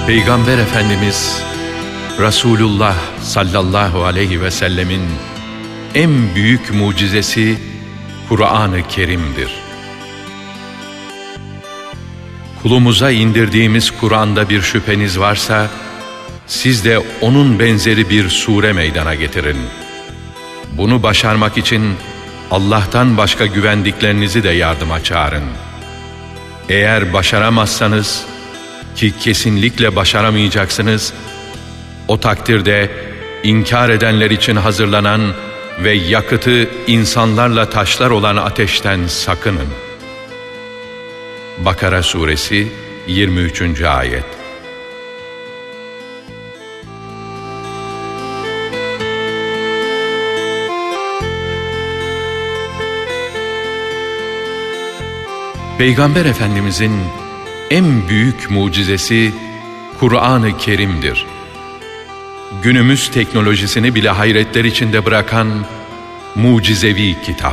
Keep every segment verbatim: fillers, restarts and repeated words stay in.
Peygamber Efendimiz Resulullah sallallahu aleyhi ve sellemin en büyük mucizesi Kur'an-ı Kerim'dir. Kulumuza indirdiğimiz Kur'an'da bir şüpheniz varsa, siz de onun benzeri bir sure meydana getirin. Bunu başarmak için Allah'tan başka güvendiklerinizi de yardıma çağırın. Eğer başaramazsanız, ki kesinlikle başaramayacaksınız, o takdirde inkar edenler için hazırlanan ve yakıtı insanlarla taşlar olan ateşten sakının. Bakara Suresi yirmi üçüncü ayet. Peygamber Efendimizin en büyük mucizesi Kur'an-ı Kerim'dir. Günümüz teknolojisini bile hayretler içinde bırakan mucizevi kitap.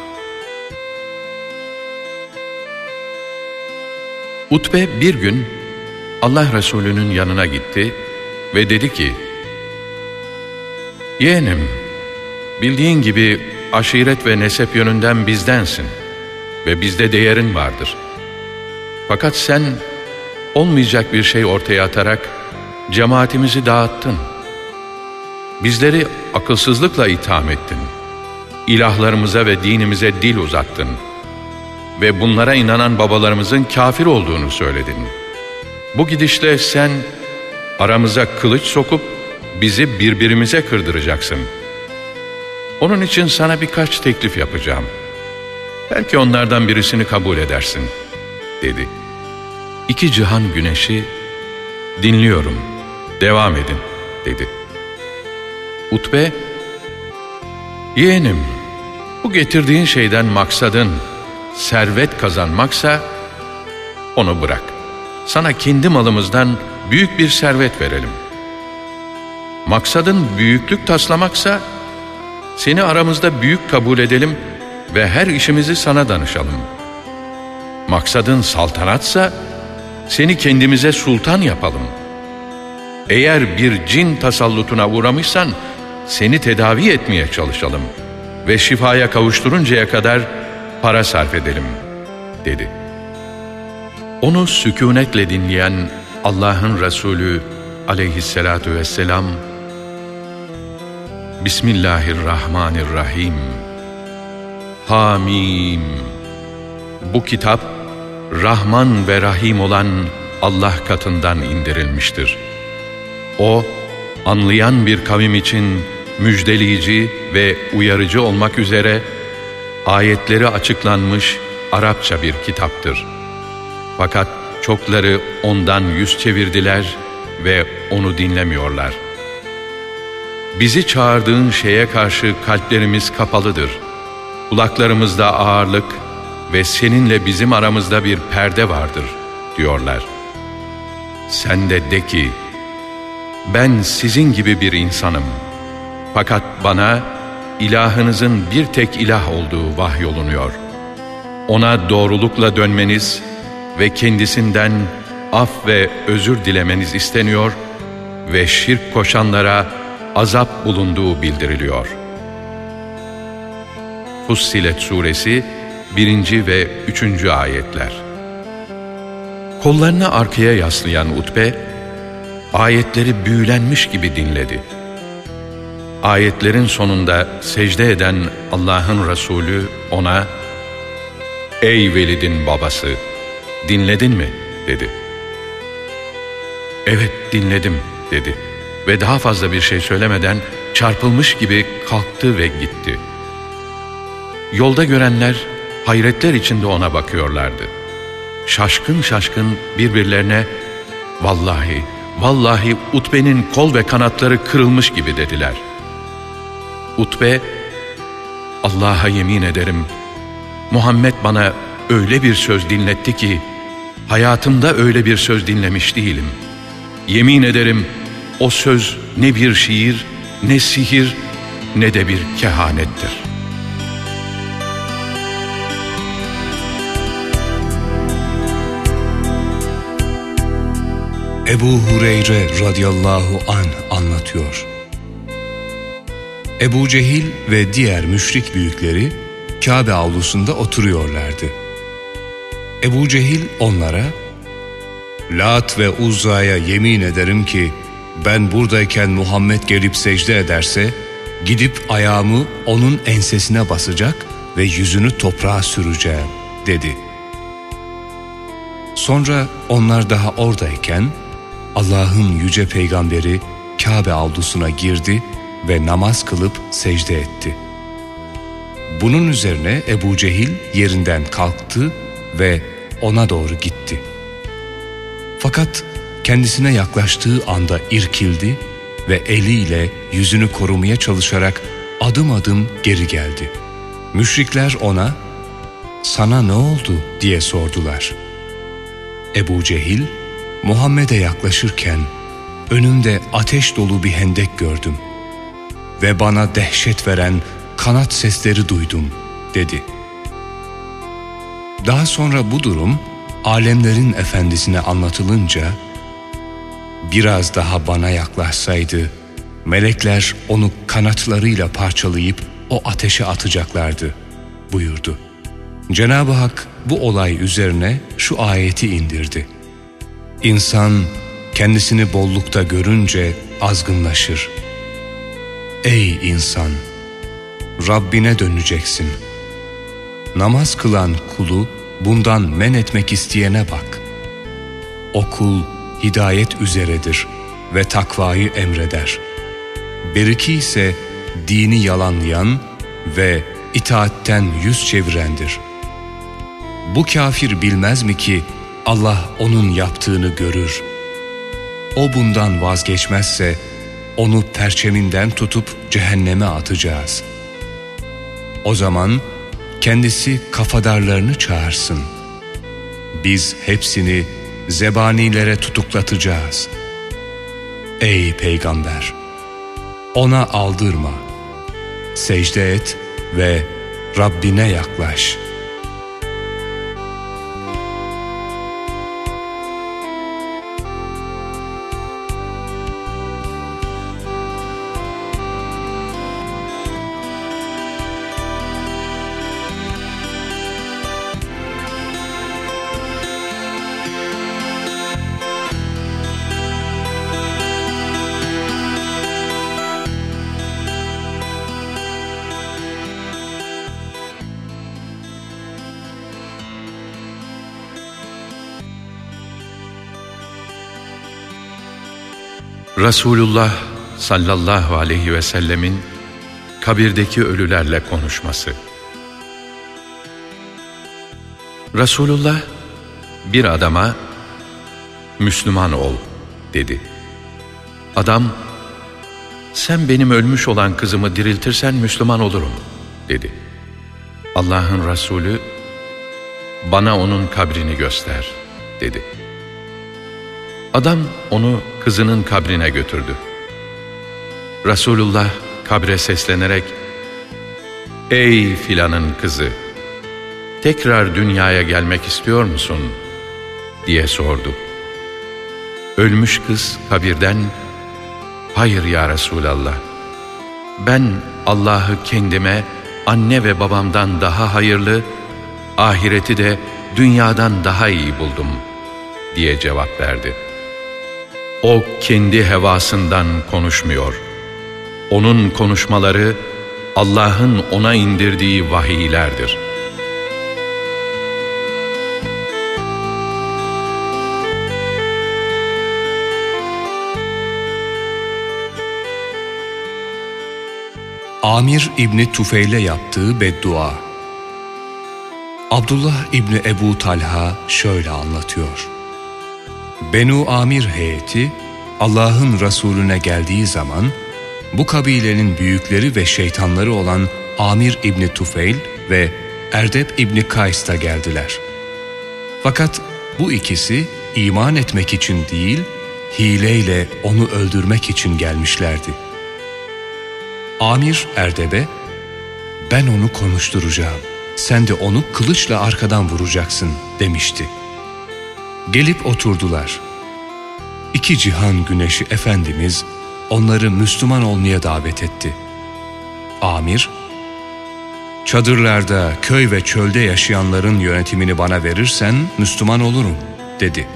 Utbe bir gün Allah Resulü'nün yanına gitti ve dedi ki, "Yeğenim, bildiğin gibi aşiret ve nesep yönünden bizdensin ve bizde değerin vardır. Fakat sen olmayacak bir şey ortaya atarak cemaatimizi dağıttın. Bizleri akılsızlıkla itham ettin. İlahlarımıza ve dinimize dil uzattın. Ve bunlara inanan babalarımızın kafir olduğunu söyledin. Bu gidişle sen aramıza kılıç sokup bizi birbirimize kırdıracaksın. Onun için sana birkaç teklif yapacağım. Belki onlardan birisini kabul edersin," dedi. İki cihan güneşi, "Dinliyorum, devam edin," dedi. Utbe, "Yeğenim, bu getirdiğin şeyden maksadın servet kazanmaksa onu bırak. Sana kendi malımızdan büyük bir servet verelim. Maksadın büyüklük taslamaksa seni aramızda büyük kabul edelim ve her işimizi sana danışalım. Maksadın saltanatsa seni kendimize sultan yapalım. Eğer bir cin tasallutuna uğramışsan seni tedavi etmeye çalışalım ve şifaya kavuşturuncaya kadar para sarf edelim," dedi. Onu sükûnetle dinleyen Allah'ın Resulü aleyhissalatu vesselam, "Bismillahirrahmanirrahim. Hamim. Bu kitap Rahman ve Rahim olan Allah katından indirilmiştir. O, anlayan bir kavim için müjdeleyici ve uyarıcı olmak üzere ayetleri açıklanmış Arapça bir kitaptır. Fakat çokları ondan yüz çevirdiler ve onu dinlemiyorlar. Bizi çağırdığın şeye karşı kalplerimiz kapalıdır. Kulaklarımızda ağırlık ve seninle bizim aramızda bir perde vardır," diyorlar. Sen de de ki, "Ben sizin gibi bir insanım. Fakat bana ilahınızın bir tek ilah olduğu vahyolunuyor. Ona doğrulukla dönmeniz ve kendisinden af ve özür dilemeniz isteniyor ve şirk koşanlara azap bulunduğu bildiriliyor." Fussilet Suresi birinci ve üçüncü ayetler. Kollarını arkaya yaslayan Utbe, ayetleri büyülenmiş gibi dinledi. Ayetlerin sonunda secde eden Allah'ın Resulü ona, "Ey Velid'in babası, dinledin mi?" dedi. "Evet, dinledim," dedi ve daha fazla bir şey söylemeden çarpılmış gibi kalktı ve gitti. Yolda görenler hayretler içinde ona bakıyorlardı. Şaşkın şaşkın birbirlerine, "Vallahi, vallahi Utbe'nin kol ve kanatları kırılmış gibi," dediler. Utbe, "Allah'a yemin ederim, Muhammed bana öyle bir söz dinletti ki, hayatımda öyle bir söz dinlemiş değilim. Yemin ederim o söz ne bir şiir, ne sihir, ne de bir kehanettir." Ebu Hureyre radıyallahu anh anlatıyor. Ebu Cehil ve diğer müşrik büyükleri Kabe avlusunda oturuyorlardı. Ebu Cehil onlara, "Lat ve Uzza'ya yemin ederim ki ben buradayken Muhammed gelip secde ederse gidip ayağımı onun ensesine basacak ve yüzünü toprağa süreceğim," dedi. Sonra onlar daha oradayken Allah'ın yüce peygamberi Kabe avlusuna girdi ve namaz kılıp secde etti. Bunun üzerine Ebu Cehil yerinden kalktı ve ona doğru gitti. Fakat kendisine yaklaştığı anda irkildi ve eliyle yüzünü korumaya çalışarak adım adım geri geldi. Müşrikler ona, "Sana ne oldu?" diye sordular. Ebu Cehil, Muhammed'e yaklaşırken önümde ateş dolu bir hendek gördüm ve bana dehşet veren kanat sesleri duydum, dedi. Daha sonra bu durum alemlerin efendisine anlatılınca, "Biraz daha bana yaklaşsaydı melekler onu kanatlarıyla parçalayıp o ateşe atacaklardı," buyurdu. Cenab-ı Hak bu olay üzerine şu ayeti indirdi. İnsan kendisini bollukta görünce azgınlaşır. Ey insan! Rabbine döneceksin. Namaz kılan kulu bundan men etmek isteyene bak. O kul hidayet üzeredir ve takvayı emreder. Beriki ise dini yalanlayan ve itaatten yüz çevirendir. Bu kafir bilmez mi ki Allah onun yaptığını görür? O bundan vazgeçmezse onu perçeminden tutup cehenneme atacağız. O zaman kendisi kafadarlarını çağırsın. Biz hepsini zebanilere tutuklatacağız. Ey peygamber! Ona aldırma. Secde et ve Rabbine yaklaş. Resulullah sallallahu aleyhi ve sellemin kabirdeki ölülerle konuşması. Resulullah bir adama "Müslüman ol," dedi. Adam, "Sen benim ölmüş olan kızımı diriltirsen Müslüman olurum," dedi. Allah'ın Resulü, "Bana onun kabrini göster," dedi. Adam onu kızının kabrine götürdü. Resulullah kabre seslenerek, "Ey filanın kızı, tekrar dünyaya gelmek istiyor musun?" diye sordu. Ölmüş kız kabirden, "Hayır ya Resulallah, ben Allah'ı kendime anne ve babamdan daha hayırlı, ahireti de dünyadan daha iyi buldum," diye cevap verdi. O kendi hevasından konuşmuyor. Onun konuşmaları Allah'ın ona indirdiği vahiylerdir. Amir İbni Tufeil'e yaptığı beddua. Abdullah İbni Ebu Talha şöyle anlatıyor. Benu Amir heyeti Allah'ın Resulüne geldiği zaman bu kabilenin büyükleri ve şeytanları olan Amir İbni Tufeil ve Erdeb İbni Kays da geldiler. Fakat bu ikisi iman etmek için değil, hileyle onu öldürmek için gelmişlerdi. Amir Erdeb'e, "Ben onu konuşturacağım, sen de onu kılıçla arkadan vuracaksın," demişti. Gelip oturdular. İki cihan güneşi Efendimiz onları Müslüman olmaya davet etti. Amir, "Çadırlarda, köy ve çölde yaşayanların yönetimini bana verirsen Müslüman olurum," dedi.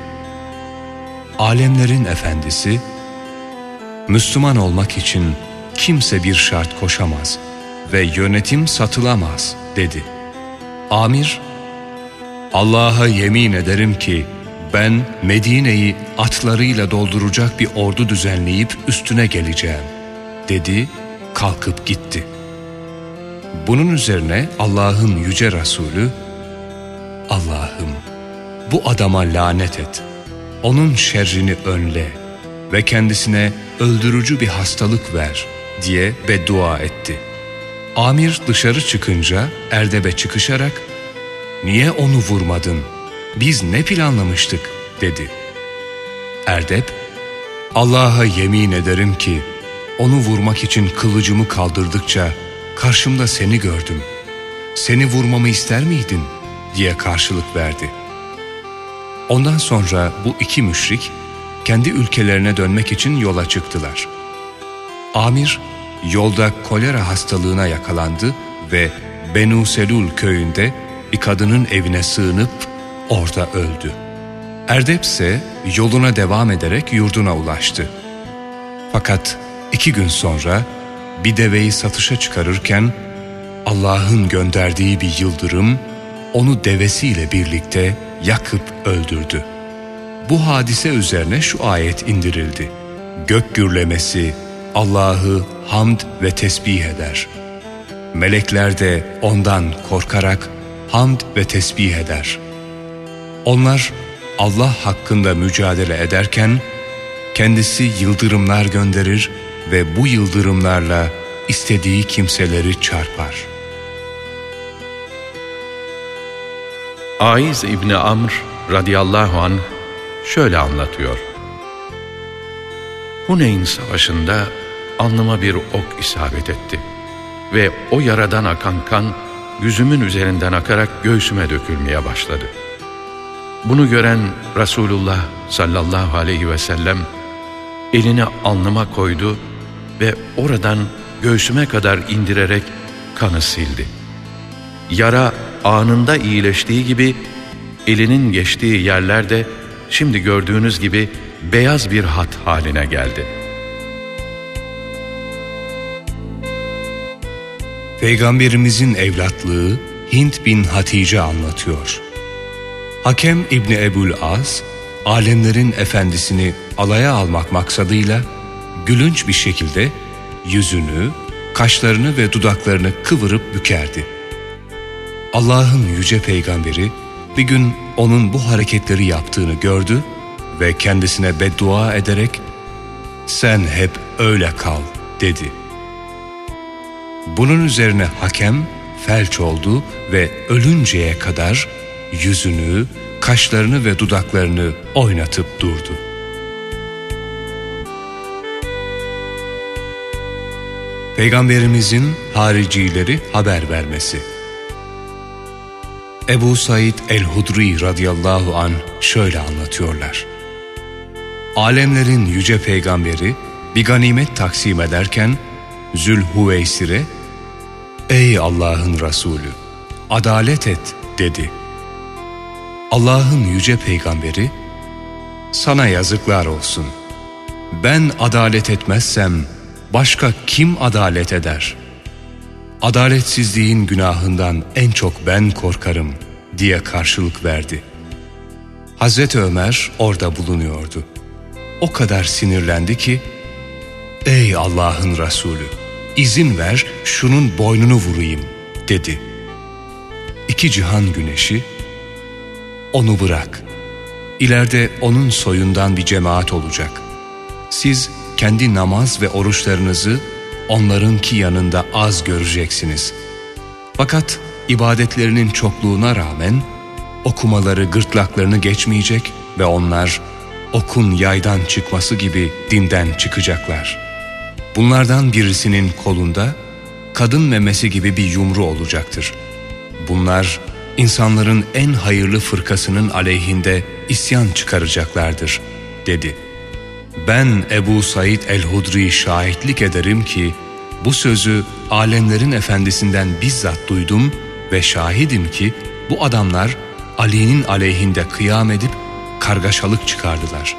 Alemlerin Efendisi, "Müslüman olmak için kimse bir şart koşamaz ve yönetim satılamaz," dedi. Amir, "Allah'a yemin ederim ki ben Medine'yi atlarıyla dolduracak bir ordu düzenleyip üstüne geleceğim," dedi, kalkıp gitti. Bunun üzerine Allah'ın yüce Resulü, "Allah'ım, bu adama lanet et, onun şerrini önle ve kendisine öldürücü bir hastalık ver," diye beddua etti. Amir dışarı çıkınca Erdeb'e çıkışarak, "Niye onu vurmadın? Biz ne planlamıştık?" dedi. Erdeb, "Allah'a yemin ederim ki onu vurmak için kılıcımı kaldırdıkça karşımda seni gördüm. Seni vurmamı ister miydin?" diye karşılık verdi. Ondan sonra bu iki müşrik kendi ülkelerine dönmek için yola çıktılar. Amir yolda kolera hastalığına yakalandı ve Benu Selul köyünde bir kadının evine sığınıp orada öldü. Erdeb ise yoluna devam ederek yurduna ulaştı. Fakat iki gün sonra bir deveyi satışa çıkarırken Allah'ın gönderdiği bir yıldırım onu devesiyle birlikte yakıp öldürdü. Bu hadise üzerine şu ayet indirildi: "Gök gürlemesi Allah'ı hamd ve tesbih eder. Melekler de ondan korkarak hamd ve tesbih eder. Onlar Allah hakkında mücadele ederken kendisi yıldırımlar gönderir ve bu yıldırımlarla istediği kimseleri çarpar." Aiz İbni Amr radıyallahu anh şöyle anlatıyor: "Huneyn savaşında alnıma bir ok isabet etti ve o yaradan akan kan yüzümün üzerinden akarak göğsüme dökülmeye başladı. Bunu gören Resulullah sallallahu aleyhi ve sellem elini alnıma koydu ve oradan göğsüme kadar indirerek kanı sildi. Yara anında iyileştiği gibi elinin geçtiği yerler de şimdi gördüğünüz gibi beyaz bir hat haline geldi." Peygamberimizin evlatlığı Hint bin Hatice anlatıyor. Hakem İbni Ebul As, alemlerin efendisini alaya almak maksadıyla gülünç bir şekilde yüzünü, kaşlarını ve dudaklarını kıvırıp bükerdi. Allah'ın yüce peygamberi bir gün onun bu hareketleri yaptığını gördü ve kendisine beddua ederek "Sen hep öyle kal," dedi. Bunun üzerine hakem felç oldu ve ölünceye kadar yüzünü, kaşlarını ve dudaklarını oynatıp durdu. Peygamberimizin haricileri haber vermesi. Ebu Said el-Hudri radıyallahu anh şöyle anlatıyorlar: Alemlerin yüce peygamberi bir ganimet taksim ederken Zülhüveysir'e "Ey Allah'ın Resulü, adalet et," dedi. Allah'ın yüce peygamberi "Sana yazıklar olsun. Ben adalet etmezsem başka kim adalet eder? Adaletsizliğin günahından en çok ben korkarım," diye karşılık verdi. Hazreti Ömer orada bulunuyordu. O kadar sinirlendi ki "Ey Allah'ın Resulü, izin ver şunun boynunu vurayım," dedi. İki cihan güneşi "Onu bırak. İleride onun soyundan bir cemaat olacak. Siz kendi namaz ve oruçlarınızı onlarınki yanında az göreceksiniz. Fakat ibadetlerinin çokluğuna rağmen okumaları gırtlaklarını geçmeyecek ve onlar okun yaydan çıkması gibi dinden çıkacaklar. Bunlardan birisinin kolunda kadın memesi gibi bir yumru olacaktır. Bunlar insanların en hayırlı fırkasının aleyhinde isyan çıkaracaklardır," dedi. Ben Ebu Said el-Hudri şahitlik ederim ki bu sözü alemlerin efendisinden bizzat duydum ve şahidim ki bu adamlar Ali'nin aleyhinde kıyam edip kargaşalık çıkardılar.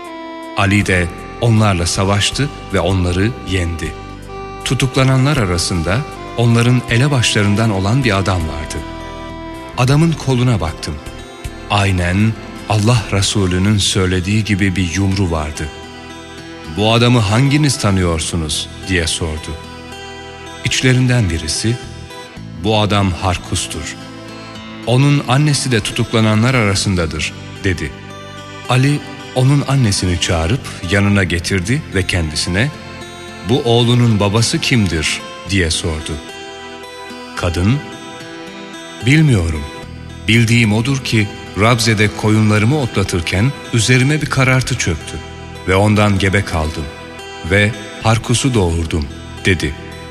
Ali de onlarla savaştı ve onları yendi. Tutuklananlar arasında onların elebaşlarından olan bir adam vardı. Adamın koluna baktım. Aynen Allah Resulü'nün söylediği gibi bir yumru vardı. Bu adamı hanginiz tanıyorsunuz diye sordu. İçlerinden birisi, bu adam Harkus'tur. Onun annesi de tutuklananlar arasındadır dedi. Ali onun annesini çağırıp yanına getirdi ve kendisine, bu oğlunun babası kimdir diye sordu. Kadın, bilmiyorum. Bildiğim odur ki Rabze'de koyunlarımı otlatırken üzerime bir karartı çöktü ve ondan gebe kaldım ve Harkus'u doğurdum dedi.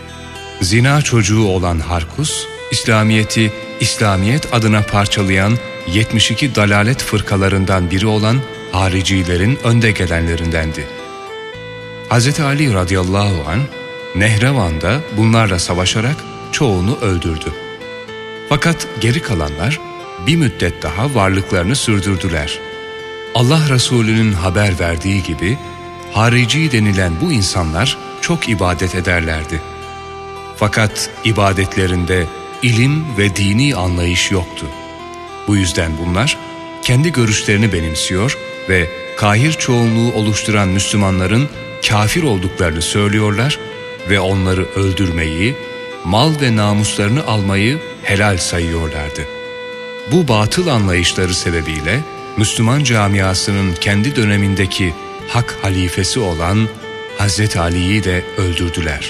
Zina çocuğu olan Harkus, İslamiyet'i İslamiyet adına parçalayan yetmiş iki dalalet fırkalarından biri olan haricilerin önde gelenlerindendi. Hazreti Ali radıyallahu anh Nehrevan'da bunlarla savaşarak çoğunu öldürdü. Fakat geri kalanlar bir müddet daha varlıklarını sürdürdüler. Allah Resulü'nün haber verdiği gibi harici denilen bu insanlar çok ibadet ederlerdi. Fakat ibadetlerinde ilim ve dini anlayış yoktu. Bu yüzden bunlar kendi görüşlerini benimsiyor ve kahir çoğunluğu oluşturan Müslümanların kafir olduklarını söylüyorlar ve onları öldürmeyi, mal ve namuslarını almayı helal sayıyorlardı. Bu batıl anlayışları sebebiyle Müslüman camiasının kendi dönemindeki hak halifesi olan Hazreti Ali'yi de öldürdüler.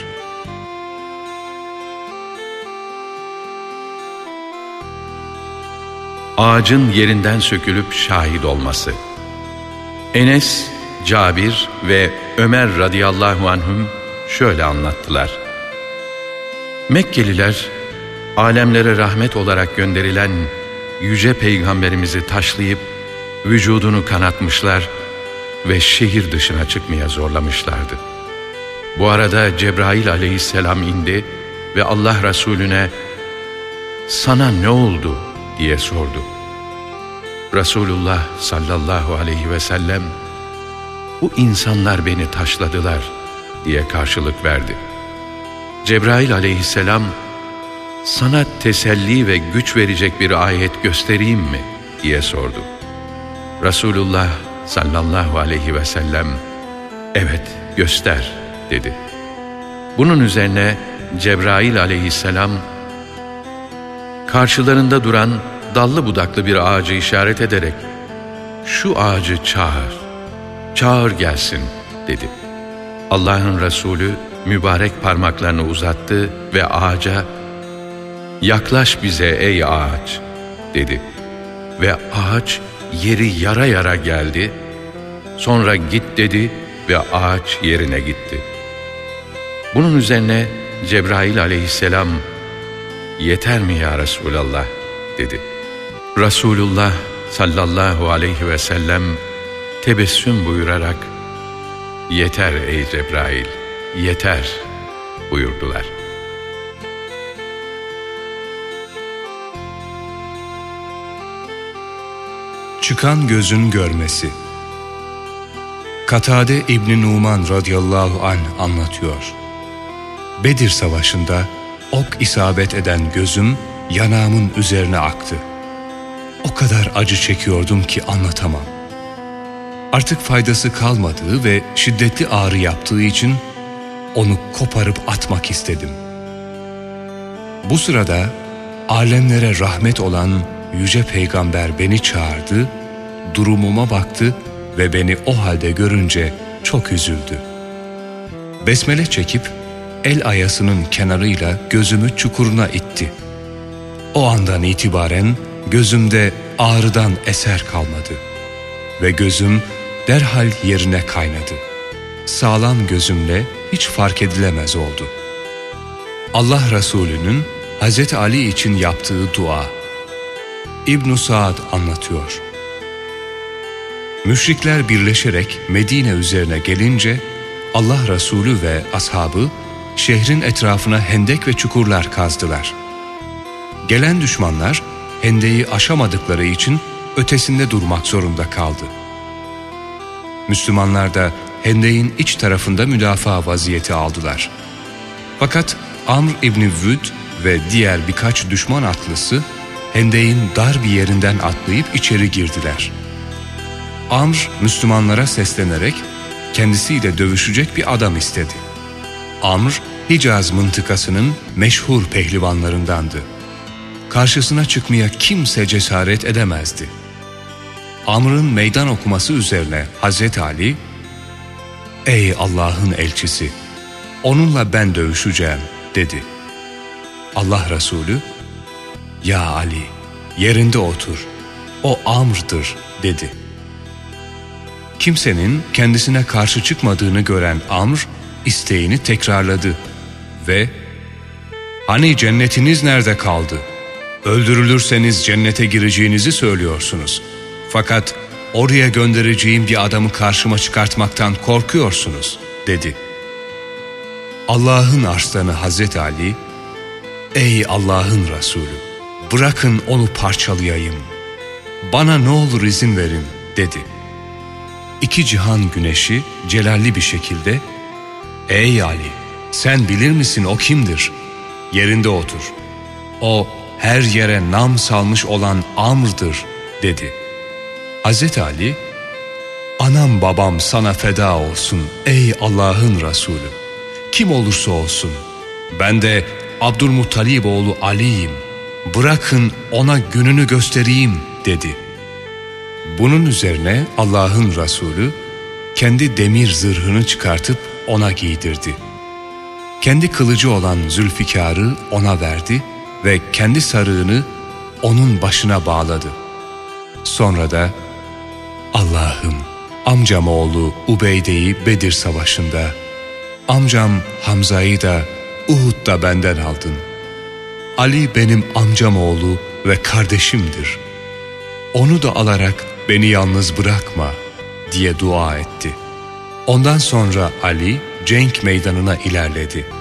Ağacın yerinden sökülüp şahit olması. Enes, Cabir ve Ömer radıyallahu anhüm şöyle anlattılar. Mekkeliler, alemlere rahmet olarak gönderilen yüce peygamberimizi taşlayıp vücudunu kanatmışlar ve şehir dışına çıkmaya zorlamışlardı. Bu arada Cebrail aleyhisselam indi ve Allah Resulüne "Sana ne oldu?" diye sordu. Resulullah sallallahu aleyhi ve sellem "Bu insanlar beni taşladılar" diye karşılık verdi. Cebrail aleyhisselam "Sana teselli ve güç verecek bir ayet göstereyim mi?" diye sordu. Resulullah sallallahu aleyhi ve sellem "Evet, göster" dedi. Bunun üzerine Cebrail aleyhisselam karşılarında duran dallı budaklı bir ağacı işaret ederek "Şu ağacı çağır, çağır gelsin" dedi. Allah'ın Resulü mübarek parmaklarını uzattı ve ağaca "Yaklaş bize ey ağaç" dedi. Ve ağaç yeri yara yara geldi. Sonra "Git" dedi ve ağaç yerine gitti. Bunun üzerine Cebrail aleyhisselam "Yeter mi ya Resulallah?" dedi. Resulullah sallallahu aleyhi ve sellem tebessüm buyurarak "Yeter ey Cebrail, yeter" buyurdular. Çıkan gözün görmesi. Katade İbn Numan radıyallahu anh anlatıyor. Bedir Savaşı'nda ok isabet eden gözüm yanağımın üzerine aktı. O kadar acı çekiyordum ki anlatamam. Artık faydası kalmadığı ve şiddetli ağrı yaptığı için onu koparıp atmak istedim. Bu sırada alemlere rahmet olan Yüce Peygamber beni çağırdı, durumuma baktı ve beni o halde görünce çok üzüldü. Besmele çekip el ayasının kenarıyla gözümü çukuruna itti. O andan itibaren gözümde ağrıdan eser kalmadı ve gözüm derhal yerine kaynadı. Sağlam gözümle hiç fark edilemez oldu. Allah Resulü'nün Hazreti Ali için yaptığı dua. İbn-i Sa'd anlatıyor. Müşrikler birleşerek Medine üzerine gelince Allah Resulü ve ashabı şehrin etrafına hendek ve çukurlar kazdılar. Gelen düşmanlar hendeyi aşamadıkları için ötesinde durmak zorunda kaldı. Müslümanlar da hendeyin iç tarafında müdafaa vaziyeti aldılar. Fakat Amr İbni Vüd ve diğer birkaç düşman atlısı hendeyin dar bir yerinden atlayıp içeri girdiler. Amr Müslümanlara seslenerek kendisiyle dövüşecek bir adam istedi. Amr Hicaz mıntıkasının meşhur pehlivanlarındandı. Karşısına çıkmaya kimse cesaret edemezdi. Amr'ın meydan okuması üzerine Hazreti Ali, "Ey Allah'ın elçisi, onunla ben dövüşeceğim," dedi. Allah Resulü, "Ya Ali, yerinde otur, o Amr'dır," dedi. Kimsenin kendisine karşı çıkmadığını gören Amr, isteğini tekrarladı ve "Hani cennetiniz nerede kaldı? Öldürülürseniz cennete gireceğinizi söylüyorsunuz. Fakat oraya göndereceğim bir adamı karşıma çıkartmaktan korkuyorsunuz," dedi. Allah'ın arslanı Hazreti Ali, "Ey Allah'ın Resulü, bırakın onu parçalayayım. Bana ne olur izin verin," dedi. İki cihan güneşi celalli bir şekilde, "Ey Ali, sen bilir misin o kimdir? Yerinde otur. O her yere nam salmış olan Amr'dır," dedi. Hazreti Ali, "Anam babam sana feda olsun ey Allah'ın Resulü. Kim olursa olsun. Ben de Abdülmuttalib oğlu Ali'yim. Bırakın ona gününü göstereyim," dedi. Bunun üzerine Allah'ın Resulü kendi demir zırhını çıkartıp ona giydirdi. Kendi kılıcı olan Zülfikar'ı ona verdi ve kendi sarığını onun başına bağladı. Sonra da "Allah'ım, amcam oğlu Ubeyde'yi Bedir Savaşı'nda, amcam Hamza'yı da Uhud'da benden aldın. Ali benim amcam oğlu ve kardeşimdir. Onu da alarak beni yalnız bırakma," diye dua etti. Ondan sonra Ali cenk meydanına ilerledi.